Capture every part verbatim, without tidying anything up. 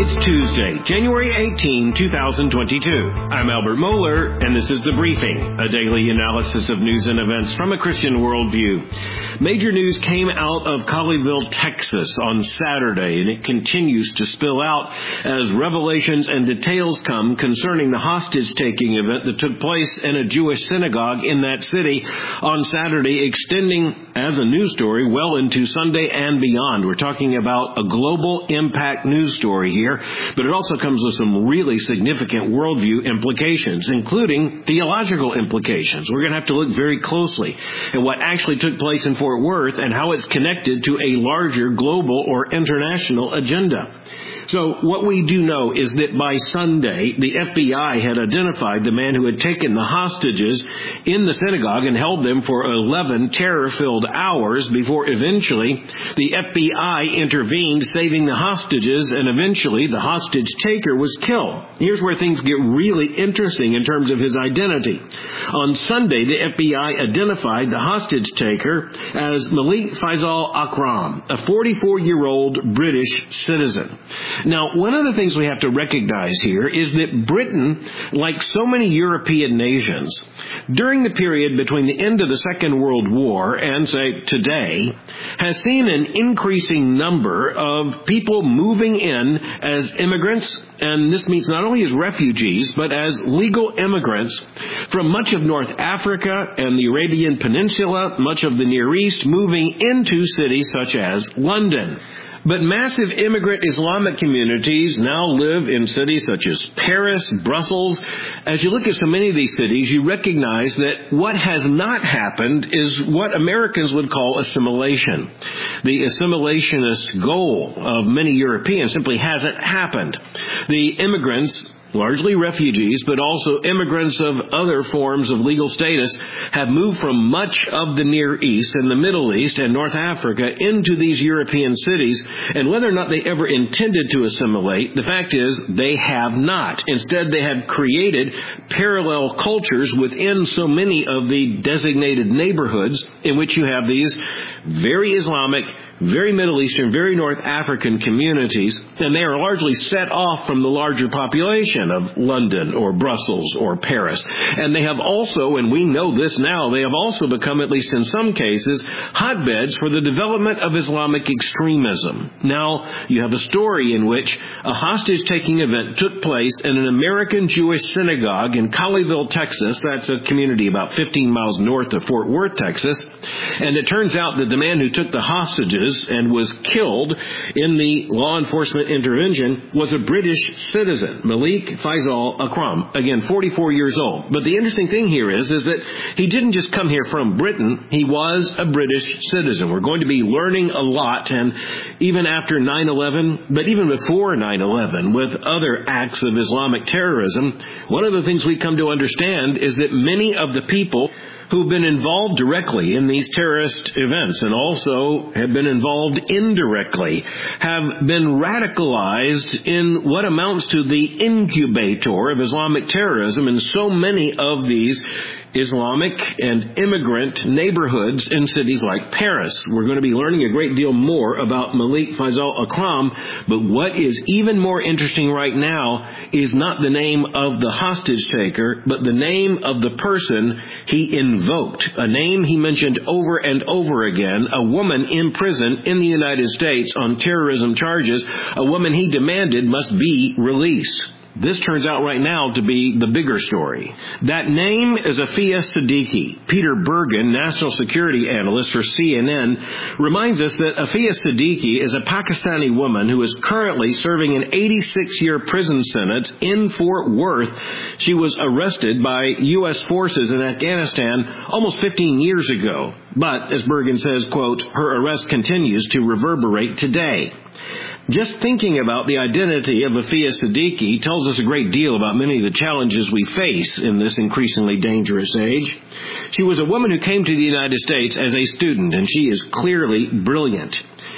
It's Tuesday, January eighteenth, twenty twenty-two. I'm Albert Mohler, and this is The Briefing, a daily analysis of news and events from a Christian worldview. Major news came out of Colleyville, Texas on Saturday, and it continues to spill out as revelations and details come concerning the hostage-taking event that took place in a Jewish synagogue in that city on Saturday, extending as a news story well into Sunday and beyond. We're talking about a global impact news story here, but it also comes with some really significant worldview implications, including theological implications. We're going to have to look very closely at what actually took place in Fort Worth and how it's connected to a larger global or international agenda. So what we do know is that by Sunday, the F B I had identified the man who had taken the hostages in the synagogue and held them for eleven terror-filled hours before eventually the F B I intervened, saving the hostages, and eventually the hostage taker was killed. Here's where things get really interesting in terms of his identity. On Sunday, the F B I identified the hostage taker as Malik Faisal Akram, a forty-four-year-old British citizen. Now, one of the things we have to recognize here is that Britain, like so many European nations, during the period between the end of the Second World War and, say, today, has seen an increasing number of people moving in as immigrants, and this means not only as refugees, but as legal immigrants from much of North Africa and the Arabian Peninsula, much of the Near East, moving into cities such as London. But massive immigrant Islamic communities now live in cities such as Paris, Brussels. As you look at so many of these cities, you recognize that what has not happened is what Americans would call assimilation. The assimilationist goal of many Europeans simply hasn't happened. The immigrants, largely refugees, but also immigrants of other forms of legal status, have moved from much of the Near East and the Middle East and North Africa into these European cities. And whether or not they ever intended to assimilate, the fact is they have not. Instead, they have created parallel cultures within so many of the designated neighborhoods in which you have these very Islamic, very Middle Eastern, very North African communities, and they are largely set off from the larger population of London or Brussels or Paris. And they have also, and we know this now, they have also become, at least in some cases, hotbeds for the development of Islamic extremism. Now, you have a story in which a hostage-taking event took place in an American Jewish synagogue in Colleyville, Texas. That's a community about fifteen miles north of Fort Worth, Texas. And it turns out that the man who took the hostages and was killed in the law enforcement intervention was a British citizen, Malik Faisal Akram, again, forty-four years old. But the interesting thing here is, is that he didn't just come here from Britain, he was a British citizen. We're going to be learning a lot, and even after nine eleven, but even before nine eleven, with other acts of Islamic terrorism, one of the things we come to understand is that many of the people who've been involved directly in these terrorist events and also have been involved indirectly have been radicalized in what amounts to the incubator of Islamic terrorism in so many of these Islamic and immigrant neighborhoods in cities like Paris. We're going to be learning a great deal more about Malik Faisal Akram, but what is even more interesting right now is not the name of the hostage taker, but the name of the person he invoked, a name he mentioned over and over again, a woman in prison in the United States on terrorism charges, a woman he demanded must be released. This turns out right now to be the bigger story. That name is Aafia Siddiqui. Peter Bergen, national security analyst for C N N, reminds us that Aafia Siddiqui is a Pakistani woman who is currently serving an eighty-six-year prison sentence in Fort Worth. She was arrested by U S forces in Afghanistan almost fifteen years ago. But, as Bergen says, quote, her arrest continues to reverberate today. Just thinking about the identity of Aafia Siddiqui tells us a great deal about many of the challenges we face in this increasingly dangerous age. She was a woman who came to the United States as a student, and she is clearly brilliant.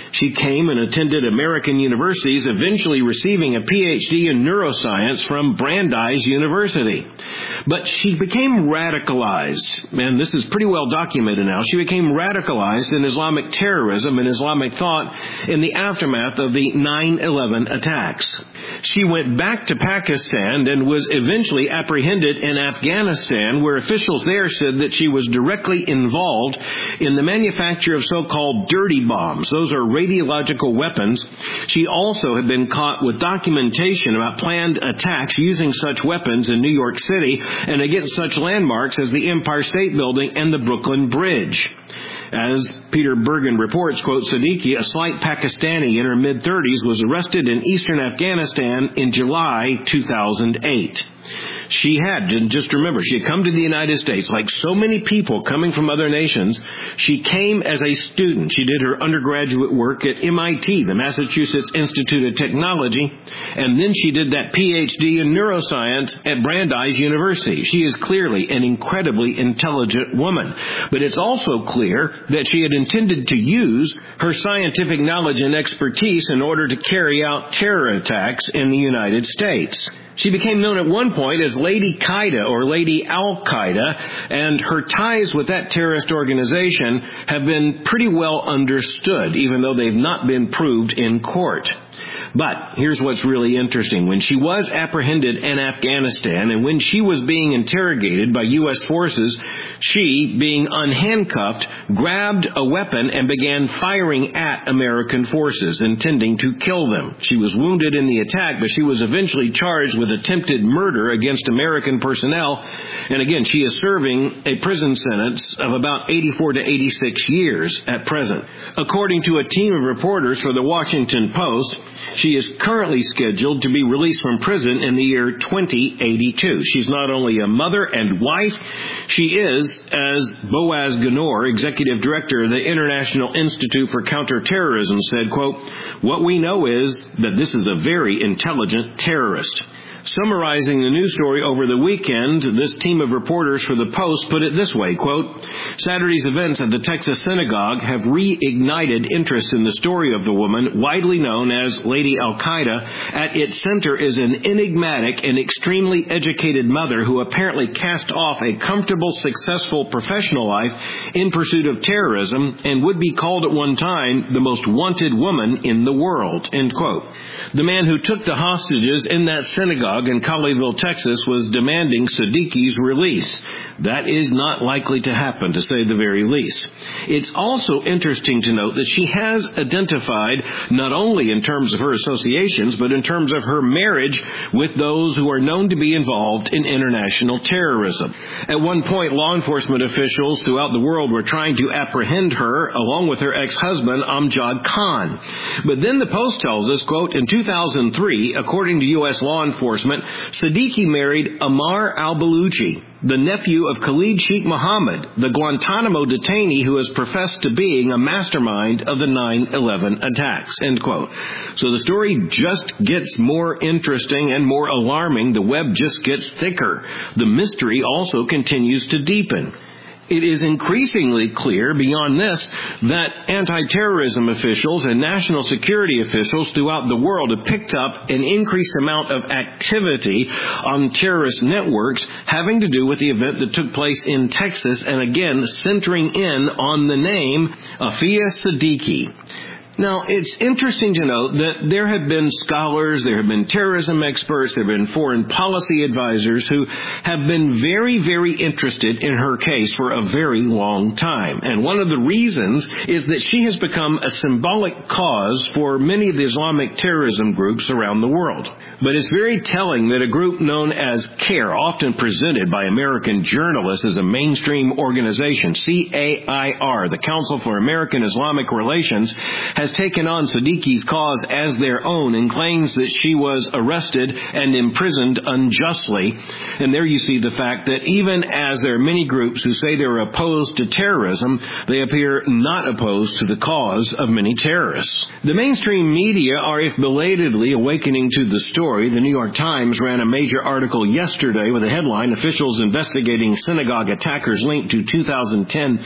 She came and attended American universities, eventually receiving a P H D in neuroscience from Brandeis University. But she became radicalized, and this is pretty well documented now. She became radicalized in Islamic terrorism and Islamic thought in the aftermath of the nine eleven attacks. She went back to Pakistan and was eventually apprehended in Afghanistan, where officials there said that she was directly involved in the manufacture of so-called dirty bombs. Those are radiological weapons. She also had been caught with documentation about planned attacks using such weapons in New York City and against such landmarks as the Empire State Building and the Brooklyn Bridge. As Peter Bergen reports, quote, Siddiqui, a slight Pakistani in her mid-thirties, was arrested in eastern Afghanistan in July two thousand eight. She had, and just remember, she had come to the United States. Like so many people coming from other nations, she came as a student. She did her undergraduate work at M I T, the Massachusetts Institute of Technology, and then she did that P H D in neuroscience at Brandeis University. She is clearly an incredibly intelligent woman. But it's also clear that she had intended to use her scientific knowledge and expertise in order to carry out terror attacks in the United States. She became known at one point as Lady Qaeda or Lady Al-Qaeda, and her ties with that terrorist organization have been pretty well understood, even though they've not been proved in court. But here's what's really interesting. When she was apprehended in Afghanistan and when she was being interrogated by U S forces, she, being unhandcuffed, grabbed a weapon and began firing at American forces, intending to kill them. She was wounded in the attack, but she was eventually charged with attempted murder against American personnel. And again, she is serving a prison sentence of about eighty-four to eighty-six years at present. According to a team of reporters for the Washington Post, she is currently scheduled to be released from prison in the year twenty eighty-two. She's not only a mother and wife, she is, as Boaz Ganor, executive director of the International Institute for Counterterrorism, said, quote, what we know is that this is a very intelligent terrorist. Summarizing the news story over the weekend, this team of reporters for the Post put it this way, quote, Saturday's events at the Texas synagogue have reignited interest in the story of the woman, widely known as Lady Al-Qaeda. At its center is an enigmatic and extremely educated mother who apparently cast off a comfortable, successful professional life in pursuit of terrorism and would be called at one time the most wanted woman in the world, end quote. The man who took the hostages in that synagogue in Colleyville, Texas, was demanding Siddiqui's release. That is not likely to happen, to say the very least. It's also interesting to note that she has identified, not only in terms of her associations, but in terms of her marriage with those who are known to be involved in international terrorism. At one point, law enforcement officials throughout the world were trying to apprehend her, along with her ex-husband, Amjad Khan. But then the Post tells us, quote, in two thousand three, according to U S law enforcement, Siddiqui married Ammar al-Baluchi, the nephew of Khalid Sheikh Mohammed, the Guantanamo detainee who has professed to being a mastermind of the nine eleven attacks, end quote. So the story just gets more interesting and more alarming. The web just gets thicker. The mystery also continues to deepen. It is increasingly clear beyond this that anti-terrorism officials and national security officials throughout the world have picked up an increased amount of activity on terrorist networks having to do with the event that took place in Texas, and again centering in on the name Aafia Siddiqui. Now, it's interesting to note that there have been scholars, there have been terrorism experts, there have been foreign policy advisors who have been very, very interested in her case for a very long time. And one of the reasons is that she has become a symbolic cause for many of the Islamic terrorism groups around the world. But it's very telling that a group known as CAIR, often presented by American journalists as a mainstream organization, C A I R, the Council for American Islamic Relations, has has taken on Siddiqui's cause as their own and claims that she was arrested and imprisoned unjustly. And there you see the fact that even as there are many groups who say they're opposed to terrorism, they appear not opposed to the cause of many terrorists. The mainstream media are, if belatedly, awakening to the story. The New York Times ran a major article yesterday with a headline, Officials Investigating Synagogue Attackers Linked to two thousand ten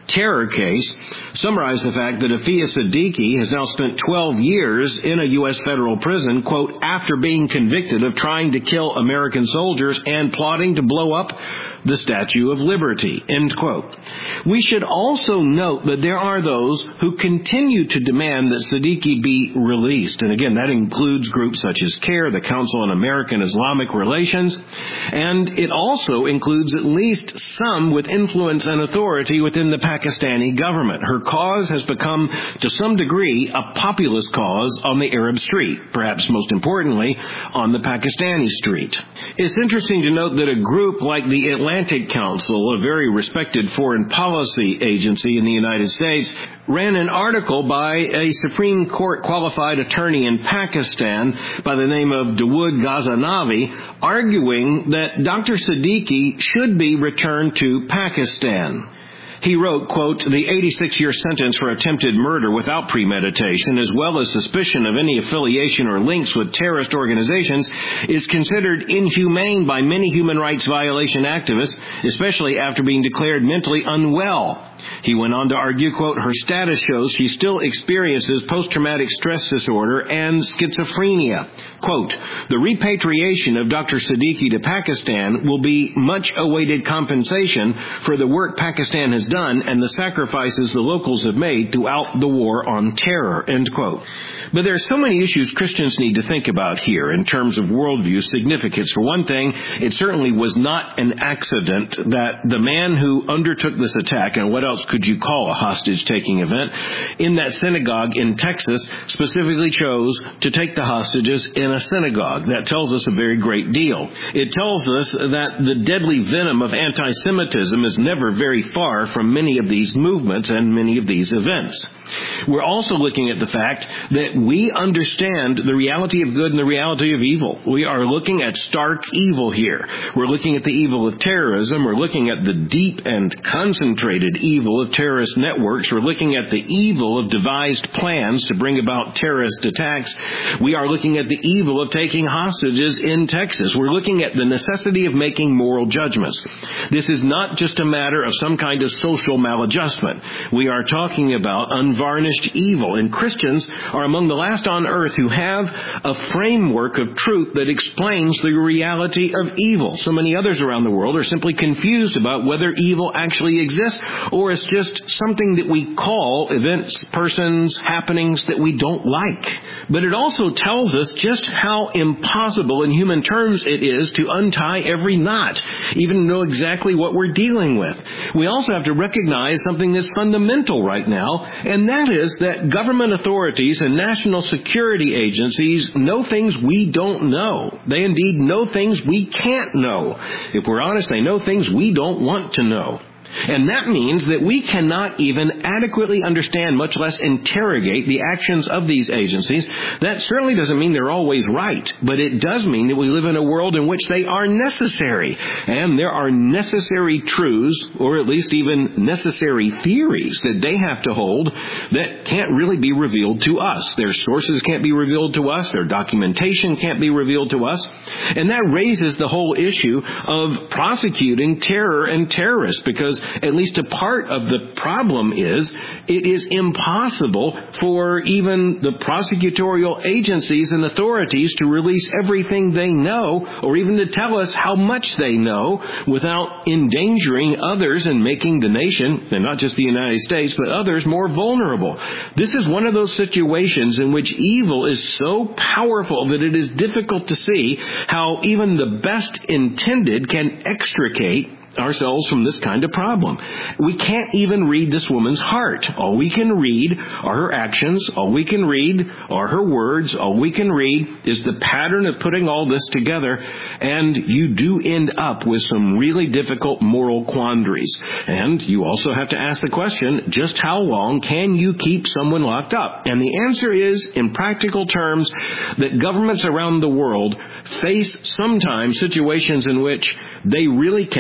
terror case summarized the fact that Aafia Siddiqui has now spent twelve years in a U S federal prison, quote, after being convicted of trying to kill American soldiers and plotting to blow up the Statue of Liberty, end quote. We should also note that there are those who continue to demand that Siddiqui be released. And again, that includes groups such as CARE, the Council on American Islamic Relations, and it also includes at least some with influence and authority within the Pakistani government. Her cause has become, to some degree, a populist cause on the Arab street, perhaps most importantly, on the Pakistani street. It's interesting to note that a group like the Atlantic Council, a very respected foreign policy agency in the United States, ran an article by a Supreme Court qualified attorney in Pakistan by the name of Dawood Ghaznavi, arguing that Doctor Siddiqui should be returned to Pakistan. He wrote, quote, the eighty-six-year sentence for attempted murder without premeditation, as well as suspicion of any affiliation or links with terrorist organizations, is considered inhumane by many human rights violation activists, especially after being declared mentally unwell. He went on to argue, quote, her status shows she still experiences post-traumatic stress disorder and schizophrenia. Quote, the repatriation of Doctor Siddiqui to Pakistan will be much awaited compensation for the work Pakistan has done and the sacrifices the locals have made throughout the war on terror, end quote. But there are so many issues Christians need to think about here in terms of worldview significance. For one thing, it certainly was not an accident that the man who undertook this attack, and what else could you call a hostage-taking event, in that synagogue in Texas specifically chose to take the hostages in a synagogue. That tells us a very great deal. It tells us that the deadly venom of anti-Semitism is never very far from many of these movements and many of these events. We're also looking at the fact that we understand the reality of good and the reality of evil. We are looking at stark evil here. We're looking at the evil of terrorism. We're looking at the deep and concentrated evil of terrorist networks. We're looking at the evil of devised plans to bring about terrorist attacks. We are looking at the evil of taking hostages in Texas. We're looking at the necessity of making moral judgments. This is not just a matter of some kind of social maladjustment. We are talking about unvarnished evil, and Christians are among the last on earth who have a framework of truth that explains the reality of evil. So many others around the world are simply confused about whether evil actually exists or it's just something that we call events, persons, happenings that we don't like. But it also tells us just how impossible in human terms it is to untie every knot, even know exactly what we're dealing with. We also have to recognize something that's fundamental right now, and that is that government authorities and national security agencies know things we don't know. They indeed know things we can't know. If we're honest, they know things we don't want to know. And that means that we cannot even adequately understand, much less interrogate, the actions of these agencies. That certainly doesn't mean they're always right, but it does mean that we live in a world in which they are necessary. And there are necessary truths, or at least even necessary theories, that they have to hold that can't really be revealed to us. Their sources can't be revealed to us. Their documentation can't be revealed to us. And that raises the whole issue of prosecuting terror and terrorists, because at least a part of the problem is it is impossible for even the prosecutorial agencies and authorities to release everything they know, or even to tell us how much they know, without endangering others and making the nation, and not just the United States, but others, more vulnerable. This is one of those situations in which evil is so powerful that it is difficult to see how even the best intended can extricate ourselves from this kind of problem. We can't even read this woman's heart. All we can read are her actions. All we can read are her words. All we can read is the pattern of putting all this together, and you do end up with some really difficult moral quandaries. And you also have to ask the question, just how long can you keep someone locked up? And the answer is, in practical terms, that governments around the world face sometimes situations in which they really can never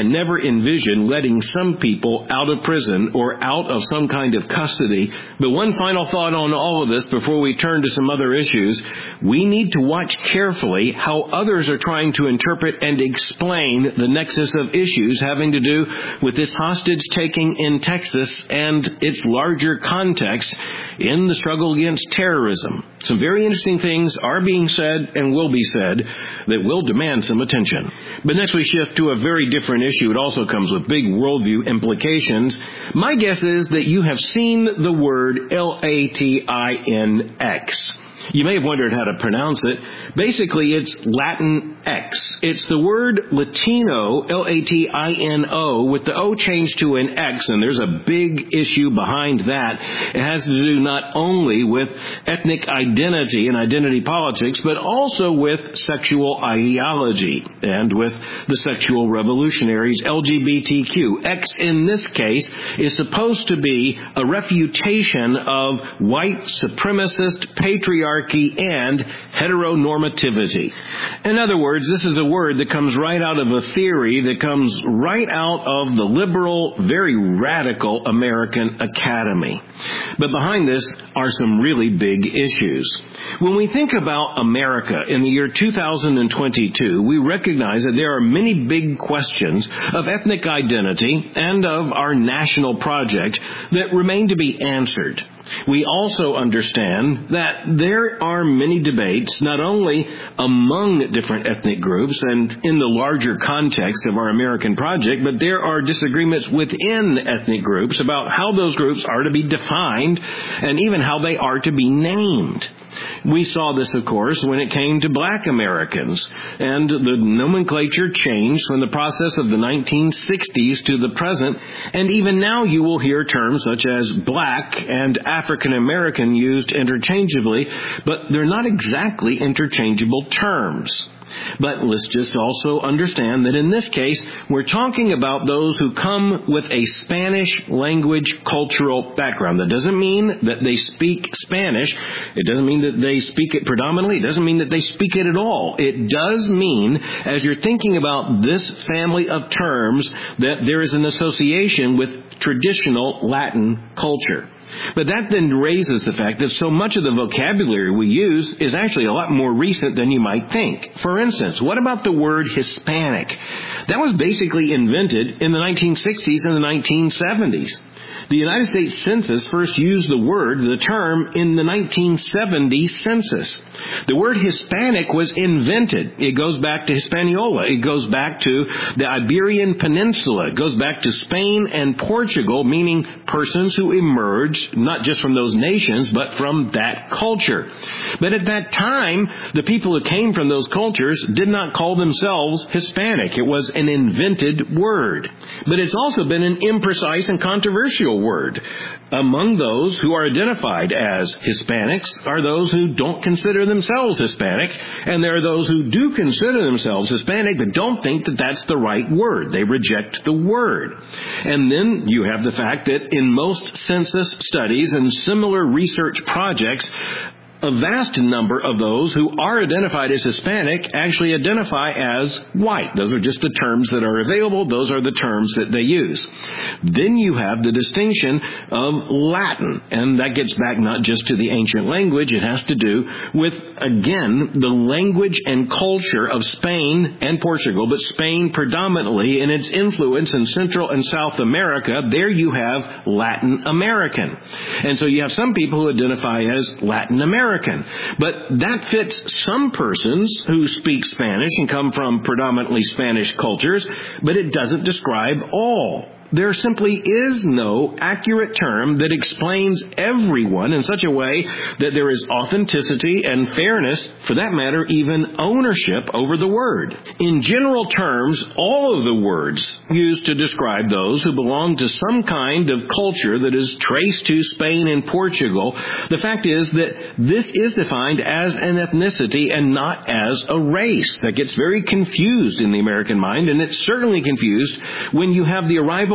envision letting some people out of prison or out of some kind of custody. But one final thought on all of this before we turn to some other issues. We need to watch carefully how others are trying to interpret and explain the nexus of issues having to do with this hostage-taking in Texas and its larger context in the struggle against terrorism. Some very interesting things are being said and will be said that will demand some attention. But next we shift to a very different issue. It also comes with big worldview implications. My guess is that you have seen the word L A T I N X. You may have wondered how to pronounce it. Basically, it's Latin X. It's the word Latino, L A T I N O, with the O changed to an X, and there's a big issue behind that. It has to do not only with ethnic identity and identity politics, but also with sexual ideology and with the sexual revolutionaries, L G B T Q. X, in this case, is supposed to be a refutation of white supremacist patriarchy and heteronormativity. In other words, this is a word that comes right out of a theory that comes right out of the liberal, very radical American Academy. But behind this are some really big issues. When we think about America in the year two thousand twenty-two, we recognize that there are many big questions of ethnic identity and of our national project that remain to be answered. We also understand that there are many debates, not only among different ethnic groups and in the larger context of our American project, but there are disagreements within ethnic groups about how those groups are to be defined and even how they are to be named. We saw this, of course, when it came to black Americans, and the nomenclature changed from the process of the nineteen sixties to the present, and even now you will hear terms such as black and African American used interchangeably, but they're not exactly interchangeable terms. But let's just also understand that in this case, we're talking about those who come with a Spanish language cultural background. That doesn't mean that they speak Spanish. It doesn't mean that they speak it predominantly. It doesn't mean that they speak it at all. It does mean, as you're thinking about this family of terms, that there is an association with traditional Latin culture. But that then raises the fact that so much of the vocabulary we use is actually a lot more recent than you might think. For instance, what about the word Hispanic? That was basically invented in the nineteen sixties and the nineteen seventies. The United States Census first used the word, the term, in the nineteen seventy census. The word Hispanic was invented. It goes back to Hispaniola. It goes back to the Iberian Peninsula. It goes back to Spain and Portugal, meaning persons who emerged not just from those nations, but from that culture. But at that time, the people who came from those cultures did not call themselves Hispanic. It was an invented word. But it's also been an imprecise and controversial word. Among those who are identified as Hispanics are those who don't consider themselves Hispanic, and there are those who do consider themselves Hispanic but don't think that that's the right word. They reject the word. And then you have the fact that in most census studies and similar research projects, a vast number of those who are identified as Hispanic actually identify as white. Those are just the terms that are available. Those are the terms that they use. Then you have the distinction of Latin, and that gets back not just to the ancient language. It has to do with, again, the language and culture of Spain and Portugal, but Spain predominantly in its influence in Central and South America. There you have Latin American. And so you have some people who identify as Latin American. But that fits some persons who speak Spanish and come from predominantly Spanish cultures, but it doesn't describe all. There simply is no accurate term that explains everyone in such a way that there is authenticity and fairness, for that matter, even ownership over the word. In general terms, all of the words used to describe those who belong to some kind of culture that is traced to Spain and Portugal, the fact is that this is defined as an ethnicity and not as a race. That gets very confused in the American mind, and it's certainly confused when you have the arrival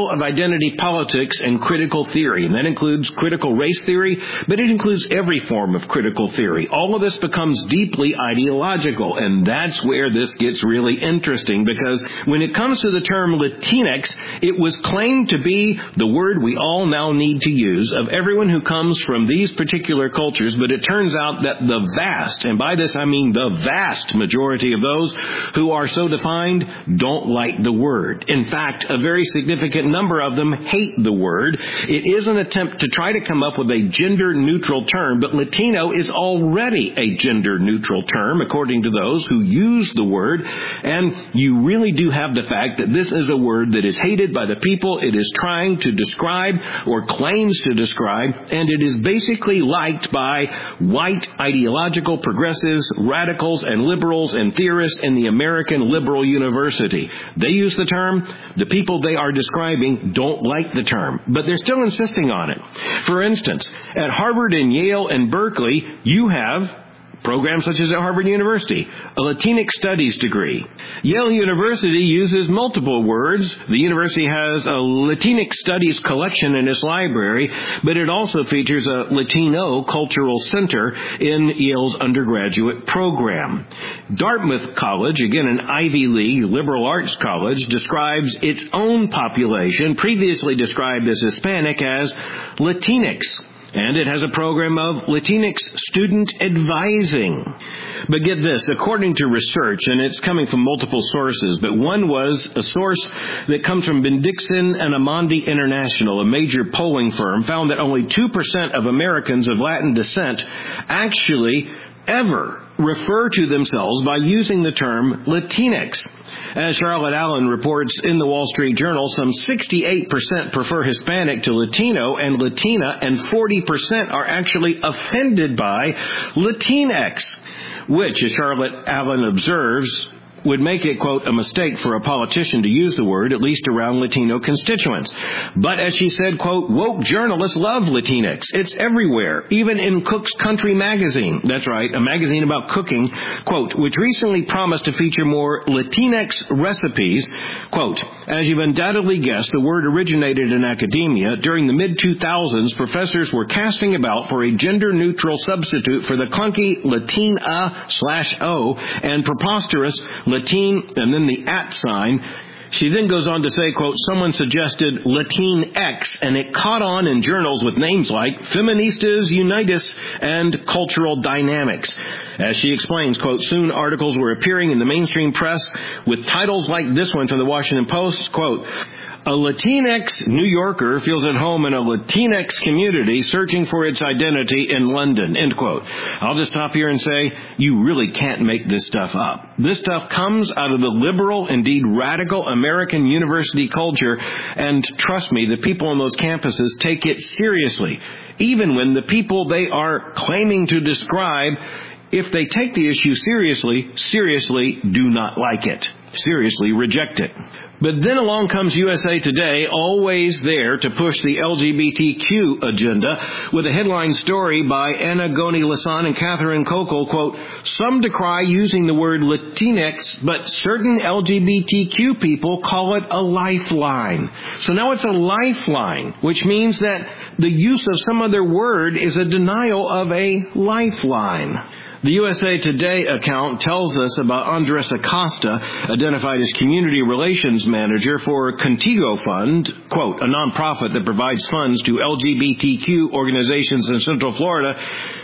middle of identity politics and critical theory. And that includes critical race theory, but it includes every form of critical theory. All of this becomes deeply ideological, and that's where this gets really interesting, because when it comes to the term Latinx, it was claimed to be the word we all now need to use of everyone who comes from these particular cultures, but it turns out that the vast, and by this I mean the vast majority of those who are so defined don't like the word. In fact, a very significant number of them hate the word. It is an attempt to try to come up with a gender-neutral term, but Latino is already a gender-neutral term, according to those who use the word, and you really do have the fact that this is a word that is hated by the people it is trying to describe or claims to describe, and it is basically liked by white ideological progressives, radicals, and liberals and theorists in the American liberal university. They use the term. The people they are describing don't like the term, but they're still insisting on it. For instance, at Harvard and Yale and Berkeley, you have programs such as at Harvard University, a Latinx Studies degree. Yale University uses multiple words. The university has a Latinx Studies collection in its library, but it also features a Latino Cultural Center in Yale's undergraduate program. Dartmouth College, again an Ivy League liberal arts college, describes its own population, previously described as Hispanic, as Latinx. And it has a program of Latinx student advising. But get this, according to research, and it's coming from multiple sources, but one was a source that comes from Bendixson and Amondi International, a major polling firm, found that only two percent of Americans of Latin descent actually ever refer to themselves by using the term Latinx. As Charlotte Allen reports in the Wall Street Journal, some sixty-eight percent prefer Hispanic to Latino and Latina, and forty percent are actually offended by Latinx, which, as Charlotte Allen observes, would make it, quote, a mistake for a politician to use the word, at least around Latino constituents. But as she said, quote, woke journalists love Latinx. It's everywhere, even in Cook's Country magazine. That's right, a magazine about cooking, quote, which recently promised to feature more Latinx recipes. Quote, as you've undoubtedly guessed, the word originated in academia. During the mid two thousands, professors were casting about for a gender-neutral substitute for the clunky Latina slash O and preposterous Latin, and then the at sign. She then goes on to say, quote, someone suggested Latinx, and it caught on in journals with names like Feministas Unitas and Cultural Dynamics. As she explains, quote, soon articles were appearing in the mainstream press with titles like this one from the Washington Post, quote, a Latinx New Yorker feels at home in a Latinx community searching for its identity in London, end quote. I'll just stop here and say, you really can't make this stuff up. This stuff comes out of the liberal, indeed radical American university culture, and trust me, the people on those campuses take it seriously, even when the people they are claiming to describe, if they take the issue seriously, seriously do not like it, seriously reject it. But then along comes U S A Today, always there to push the L G B T Q agenda, with a headline story by Anna Goni-Lassan and Catherine Kokel, quote, some decry using the word Latinx, but certain L G B T Q people call it a lifeline. So now it's a lifeline, which means that the use of some other word is a denial of a lifeline. The U S A Today account tells us about Andres Acosta, identified as Community Relations Manager for Contigo Fund, quote, a nonprofit that provides funds to L G B T Q organizations in Central Florida.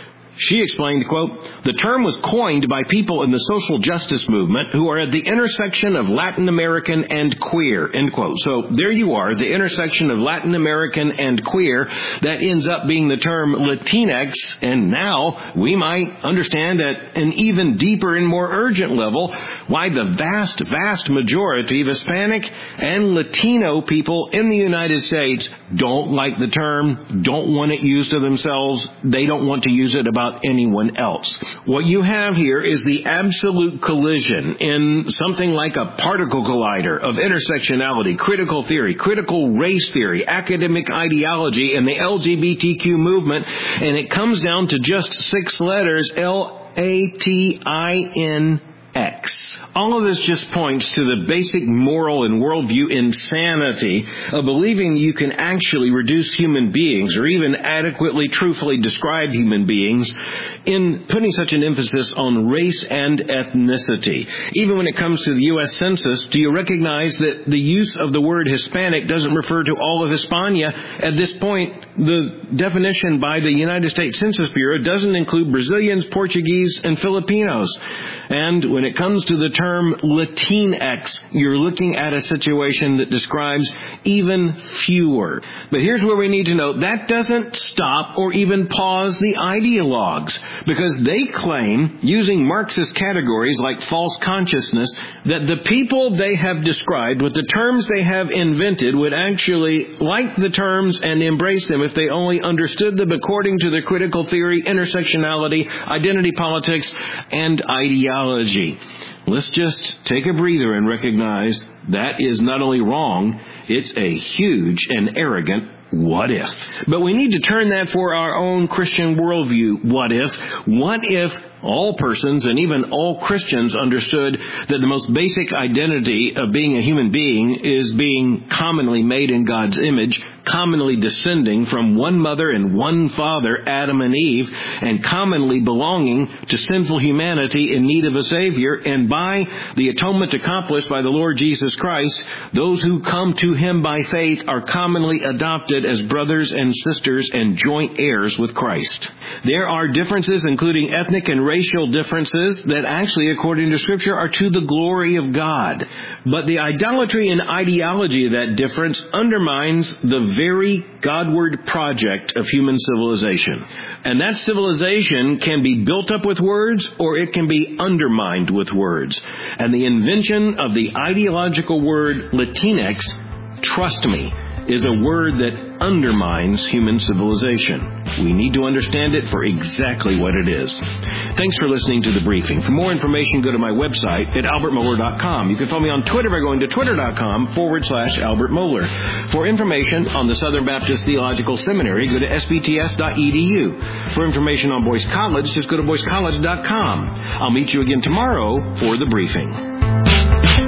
She explained, quote, the term was coined by people in the social justice movement who are at the intersection of Latin American and queer, end quote. So there you are, the intersection of Latin American and queer. That ends up being the term Latinx, and now we might understand at an even deeper and more urgent level why the vast, vast majority of Hispanic and Latino people in the United States don't like the term, don't want it used of themselves, they don't want to use it about anyone else. What you have here is the absolute collision in something like a particle collider of intersectionality, critical theory, critical race theory, academic ideology, and the L G B T Q movement, and it comes down to just six letters, L A T I N X. All of this just points to the basic moral and worldview insanity of believing you can actually reduce human beings or even adequately, truthfully describe human beings in putting such an emphasis on race and ethnicity. Even when it comes to the U S Census, do you recognize that the use of the word Hispanic doesn't refer to all of Hispania? At this point, the definition by the United States Census Bureau doesn't include Brazilians, Portuguese, and Filipinos. And when it comes to the term Latinx, you're looking at a situation that describes even fewer. But here's where we need to note, that doesn't stop or even pause the ideologues, because they claim, using Marxist categories like false consciousness, that the people they have described with the terms they have invented would actually like the terms and embrace them if they only understood them according to their critical theory, intersectionality, identity politics, and ideology. Let's just take a breather and recognize that is not only wrong, it's a huge and arrogant what if. But we need to turn that for our own Christian worldview. What if? What if all persons and even all Christians understood that the most basic identity of being a human being is being commonly made in God's image, commonly descending from one mother and one father, Adam and Eve, and commonly belonging to sinful humanity in need of a Savior, and by the atonement accomplished by the Lord Jesus Christ, those who come to Him by faith are commonly adopted as brothers and sisters and joint heirs with Christ. There are differences, including ethnic and racial differences, that actually, according to Scripture, are to the glory of God. But the idolatry and ideology of that difference undermines the very Godward project of human civilization. And that civilization can be built up with words, or it can be undermined with words. And the invention of the ideological word Latinx, trust me, is a word that undermines human civilization. We need to understand it for exactly what it is. Thanks for listening to The Briefing. For more information, go to my website at albert mohler dot com. You can follow me on Twitter by going to twitter.com forward slash Albert Mohler. For information on the Southern Baptist Theological Seminary, go to s b t s dot e d u. For information on Boyce College, just go to boyce college dot com. I'll meet you again tomorrow for The Briefing.